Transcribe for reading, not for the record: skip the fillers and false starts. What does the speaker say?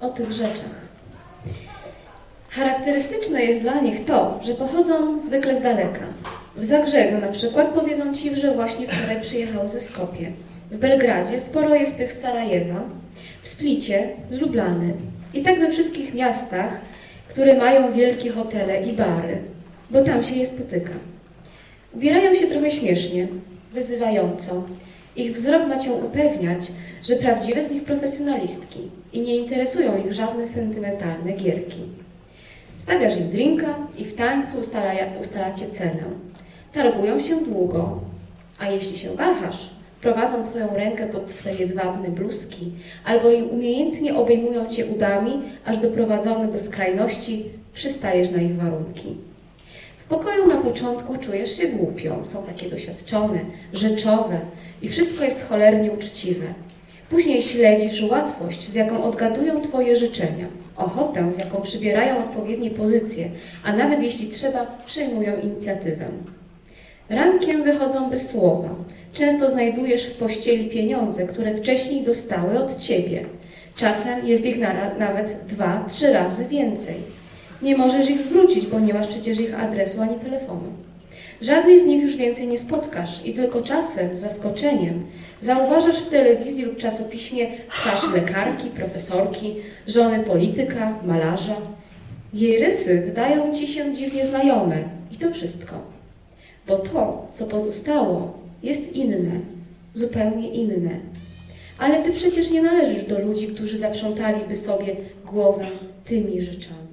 o tych rzeczach. Charakterystyczne jest dla nich to, że pochodzą zwykle z daleka. W Zagrzebiu na przykład powiedzą ci, że właśnie wczoraj przyjechały ze Skopie. W Belgradzie sporo jest tych z Sarajewa, w Splicie z Lublany. I tak we wszystkich miastach, które mają wielkie hotele i bary, bo tam się je spotyka. Ubierają się trochę śmiesznie, wyzywająco. Ich wzrok ma cię upewniać, że prawdziwe z nich profesjonalistki i nie interesują ich żadne sentymentalne gierki. Stawiasz im drinka i w tańcu ustalacie cenę. Targują się długo, a jeśli się wahasz, prowadzą twoją rękę pod swe jedwabne bluzki albo i umiejętnie obejmują cię udami, aż doprowadzony do skrajności przystajesz na ich warunki. W pokoju na początku czujesz się głupio, są takie doświadczone, rzeczowe i wszystko jest cholernie uczciwe. Później śledzisz łatwość, z jaką odgadują twoje życzenia, ochotę, z jaką przybierają odpowiednie pozycje, a nawet jeśli trzeba, przejmują inicjatywę. Rankiem wychodzą bez słowa. Często znajdujesz w pościeli pieniądze, które wcześniej dostały od ciebie. Czasem jest ich nawet 2-3 razy więcej. Nie możesz ich zwrócić, bo nie masz przecież ich adresu ani telefonu. Żadnej z nich już więcej nie spotkasz i tylko czasem, z zaskoczeniem, zauważasz w telewizji lub czasopiśmie twarz lekarki, profesorki, żony polityka, malarza. Jej rysy wydają ci się dziwnie znajome i to wszystko. Bo to, co pozostało, jest inne, zupełnie inne. Ale ty przecież nie należysz do ludzi, którzy zaprzątaliby sobie głowę tymi rzeczami.